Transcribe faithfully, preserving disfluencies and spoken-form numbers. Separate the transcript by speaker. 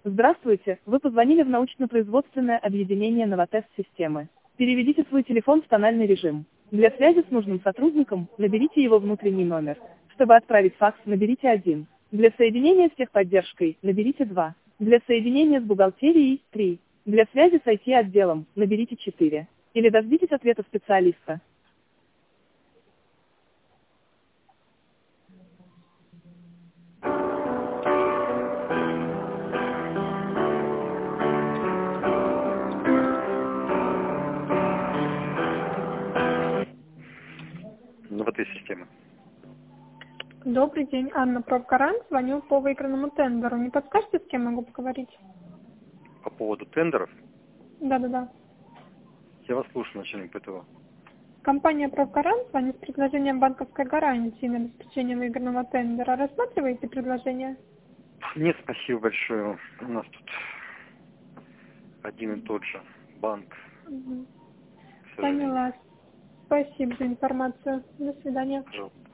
Speaker 1: Здравствуйте, вы позвонили в научно-производственное объединение «Новотест-системы». Переведите свой телефон в тональный режим. Для связи с нужным сотрудником, наберите его внутренний номер. Чтобы отправить факс, наберите один. Для соединения с техподдержкой, наберите два. Для соединения с бухгалтерией, три. Для связи с ай ти-отделом, наберите четыре. Или дождитесь ответа специалиста.
Speaker 2: Новотест-системы.
Speaker 3: Добрый день, Анна Пробгарант. Звоню по выигранному тендеру. Не подскажете, с кем могу поговорить?
Speaker 2: По поводу тендеров,
Speaker 3: Да-да-да.
Speaker 2: я вас слушаю, начальник ПТО.
Speaker 3: Компания Пробгарант звонит с предложением банковской гарантии на обеспечение выигранного тендера. Рассматриваете предложение?
Speaker 2: Нет, спасибо большое. У нас тут один и тот же банк.
Speaker 3: Угу.
Speaker 2: К сожалению.
Speaker 3: Поняла. Спасибо за информацию. До свидания.
Speaker 2: Пожалуйста.